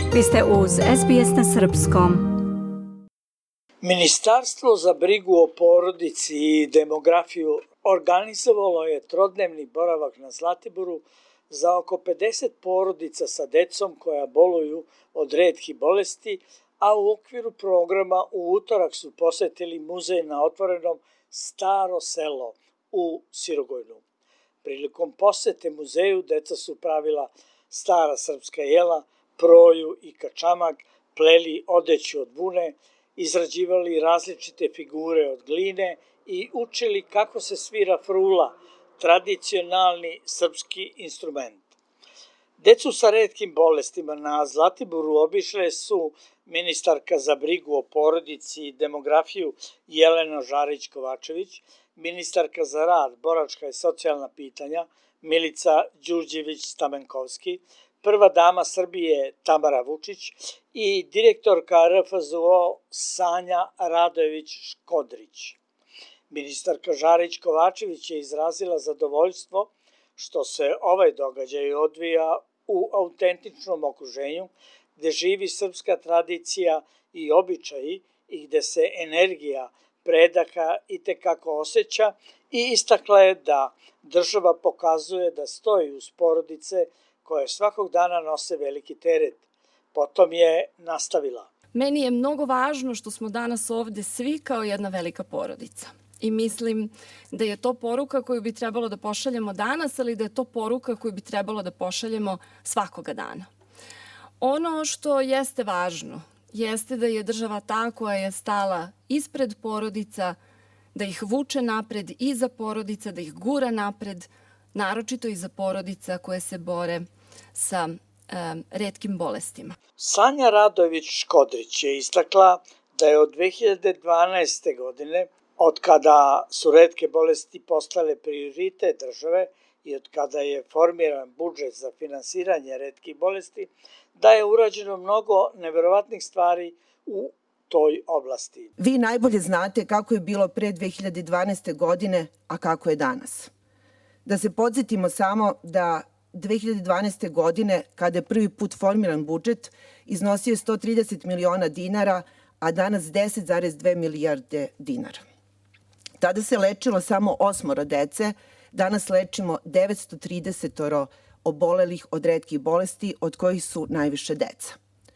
Vi ste uz SBS na srpskom. Ministarstvo za brigu o porodici i demografiju organizovalo je trodnevni boravak na Zlatiboru za oko 50 porodica sa decom koja boluju od retkih bolesti, a u okviru programa u utorak su posetili muzej na otvorenom Staro selo u Sirogojnu. Prilikom posete muzeju deca su pravila stara srpska jela, proju i kačamak, pleli odeću od vune, izrađivali različite figure od gline i učili kako se svira frula, tradicionalni srpski instrument. Decu sa retkim bolestima na Zlatiboru obišle su ministarka za brigu o porodici i demografiju Jelena Žarić-Kovačević, ministarka za rad, boračka i socijalna pitanja Milica Đurđević-Stamenkovski, prva dama Srbije Tamara Vučić i direktorka RFZO Sanja Radojević-Škodrić. Ministarka Žarić-Kovačević je izrazila zadovoljstvo što se ovaj događaj odvija u autentičnom okruženju gde živi srpska tradicija i običaji i gde se energija predaka itekako osjeća i istakla je da država pokazuje da stoji uz porodice koje svakog dana nose veliki teret. Potom je nastavila. Meni je mnogo važno što smo danas ovde svi kao jedna velika porodica. I mislim da je to poruka koju bi trebalo da pošaljemo danas, ali da je to poruka koju bi trebalo da pošaljemo svakoga dana. Ono što jeste važno jeste da je država ta koja je stala ispred porodica, da ih vuče napred iza porodica, da ih gura napred, naročito iza porodica koje se bore sa retkim bolestima. Sanja Radojević-Škodrić je istakla da je od 2012. godine, od kada su retke bolesti postale prioritet države i od kada je formiran budžet za finansiranje retkih bolesti, da je urađeno mnogo neverovatnih stvari u toj oblasti. Vi najbolje znate kako je bilo pre 2012. godine, a kako je danas. Da se podsjetimo samo da 2012. godine, kada je prvi put formiran budžet, iznosio je 130 miliona dinara, a danas 10,2 milijarde dinara. Tada se lečilo samo 8 dece, danas lečimo 930 obolelih od retkih bolesti, od kojih su najviše deca.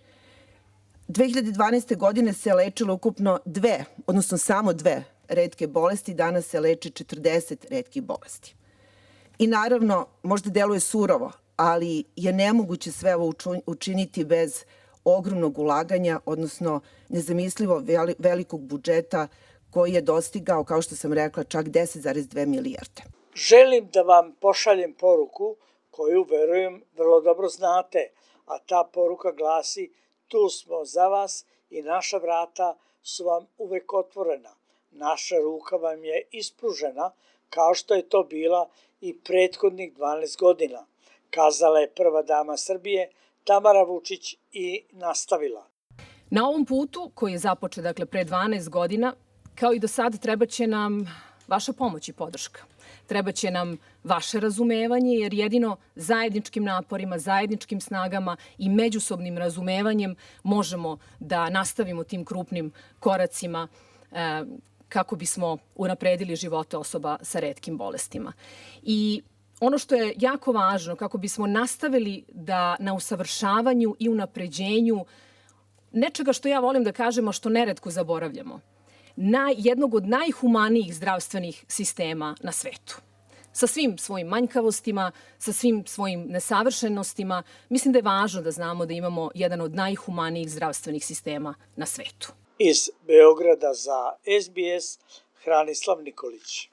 2012. godine se lečilo ukupno samo dve retke bolesti, danas se leči 40 retkih bolesti. I naravno, možda deluje surovo, ali je nemoguće sve ovo učiniti bez ogromnog ulaganja, odnosno nezamislivo velikog budžeta koji je dostigao, kao što sam rekla, čak 10,2 milijarde. Želim da vam pošaljem poruku koju, verujem, vrlo dobro znate, a ta poruka glasi: tu smo za vas i naša vrata su vam uvek otvorena. Naša ruka vam je ispružena, kao što je to bila i prethodnih 12 godina, kazala je prva dama Srbije Tamara Vučić i nastavila. Na ovom putu, koji je započet pre 12 godina, kao i do sad, treba će nam vaša pomoć i podrška. Treba će nam vaše razumevanje, jer jedino zajedničkim naporima, zajedničkim snagama i međusobnim razumevanjem možemo da nastavimo tim krupnim koracima kako bismo unapredili živote osoba sa retkim bolestima. I ono što je jako važno, kako bismo nastavili da na usavršavanju i unapređenju nečega što ja volim da kažem, a što neretko zaboravljamo, jednog od najhumanijih zdravstvenih sistema na svetu. Sa svim svojim manjkavostima, sa svim svojim nesavršenostima, mislim da je važno da znamo da imamo jedan od najhumanijih zdravstvenih sistema na svetu. Iz Beograda za SBS, Hranislav Nikolić.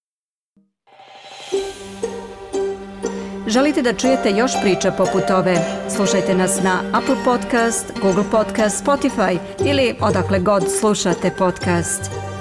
Želite da čujete još priča poput ove? Slušajte nas na Apple Podcast, Google Podcast, Spotify ili odakle god slušate podcast.